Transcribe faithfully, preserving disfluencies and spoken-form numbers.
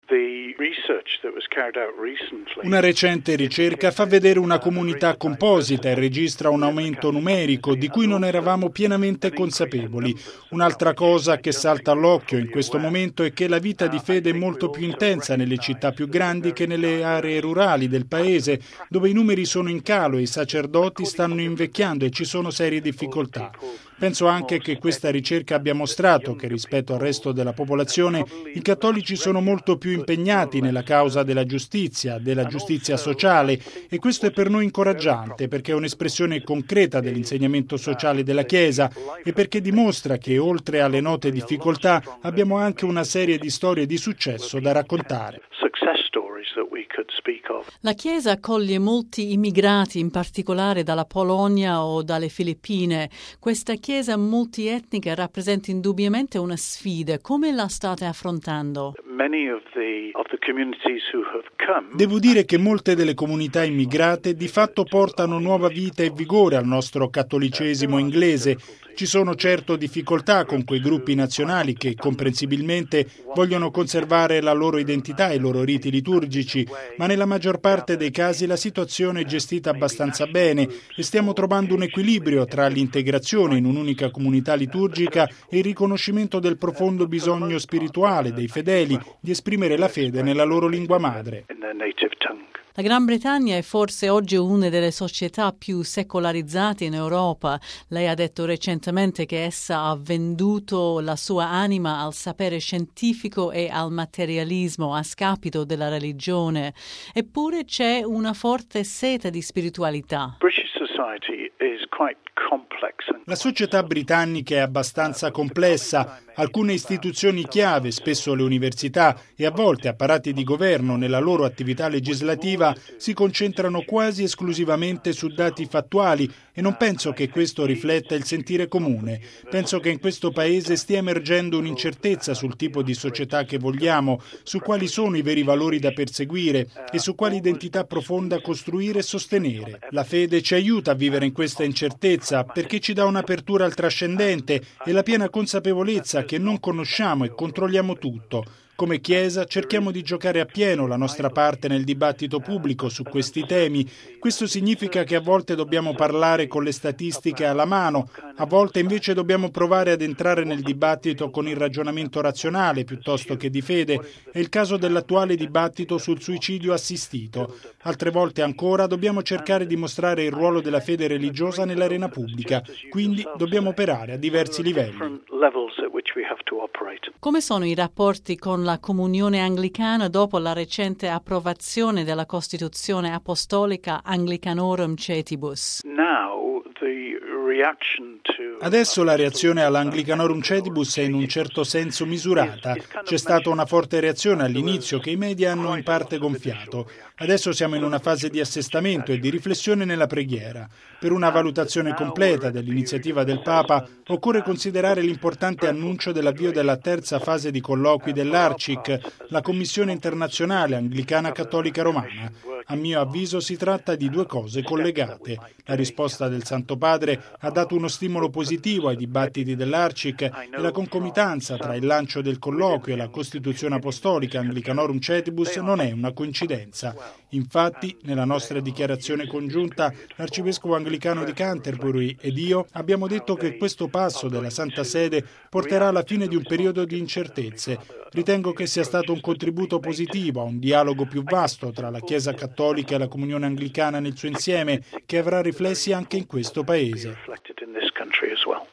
Una recente ricerca fa vedere una comunità composita e registra un aumento numerico di cui non eravamo pienamente consapevoli. Un'altra cosa che salta all'occhio in questo momento è che la vita di fede è molto più intensa nelle città più grandi che nelle aree rurali del paese, dove i numeri sono in calo e i sacerdoti stanno invecchiando e ci sono serie difficoltà. Penso anche che questa ricerca abbia mostrato che rispetto al resto della popolazione i cattolici sono molto più impegnati nella causa della giustizia, della giustizia sociale, e questo è per noi incoraggiante perché è un'espressione concreta dell'insegnamento sociale della Chiesa e perché dimostra che oltre alle note difficoltà abbiamo anche una serie di storie di successo da raccontare. La Chiesa accoglie molti immigrati, in particolare dalla Polonia o dalle Filippine. Questa Chiesa multietnica rappresenta indubbiamente una sfida. Come la state affrontando? Devo dire che molte delle comunità immigrate di fatto portano nuova vita e vigore al nostro cattolicesimo inglese. Ci sono certo difficoltà con quei gruppi nazionali che comprensibilmente vogliono conservare la loro identità e i loro riti liturgici, ma nella maggior parte dei casi la situazione è gestita abbastanza bene e stiamo trovando un equilibrio tra l'integrazione in un'unica comunità liturgica e il riconoscimento del profondo bisogno spirituale dei fedeli di esprimere la fede nella loro lingua madre. La Gran Bretagna è forse oggi una delle società più secolarizzate in Europa. Lei ha detto recentemente che essa ha venduto la sua anima al sapere scientifico e al materialismo a scapito della religione. Eppure c'è una forte sete di spiritualità. La società britannica è abbastanza complessa. Alcune istituzioni chiave, spesso le università e a volte apparati di governo nella loro attività legislativa, si concentrano quasi esclusivamente su dati fattuali e non penso che questo rifletta il sentire comune. Penso che in questo paese stia emergendo un'incertezza sul tipo di società che vogliamo, su quali sono i veri valori da perseguire e su quale identità profonda costruire e sostenere. La fede ci aiuta a vivere in questa incertezza perché ci dà un'apertura al trascendente e la piena consapevolezza che non conosciamo e controlliamo tutto. Come Chiesa cerchiamo di giocare appieno la nostra parte nel dibattito pubblico su questi temi. Questo significa che a volte dobbiamo parlare con le statistiche alla mano, a volte invece dobbiamo provare ad entrare nel dibattito con il ragionamento razionale piuttosto che di fede. È il caso dell'attuale dibattito sul suicidio assistito. Altre volte ancora dobbiamo cercare di mostrare il ruolo della fede religiosa nell'arena pubblica, quindi dobbiamo operare a diversi livelli. Come sono i rapporti con la Comunione Anglicana dopo la recente approvazione della Costituzione Apostolica Anglicanorum Cetibus? Adesso la reazione all'Anglicanorum Cetibus è in un certo senso misurata. C'è stata una forte reazione all'inizio che i media hanno in parte gonfiato. Adesso siamo in una fase di assestamento e di riflessione nella preghiera. Per una valutazione completa dell'iniziativa del Papa occorre considerare l'importante annuncio dell'avvio della terza fase di colloqui dell'A R C I C, la Commissione internazionale anglicana cattolica romana. A mio avviso si tratta di due cose collegate. La risposta del Santo Padre ha dato uno stimolo positivo ai dibattiti dell'A R C I C e la concomitanza tra il lancio del colloquio e la Costituzione Apostolica Anglicanorum Cetibus non è una coincidenza. Infatti, nella nostra dichiarazione congiunta, l'arcivescovo anglicano di Canterbury ed io abbiamo detto che questo passo della Santa Sede porterà alla fine di un periodo di incertezze. Ritengo che sia stato un contributo positivo a un dialogo più vasto tra la Chiesa Cattolica e la Comunione Anglicana nel suo insieme, che avrà riflessi anche in questo Paese.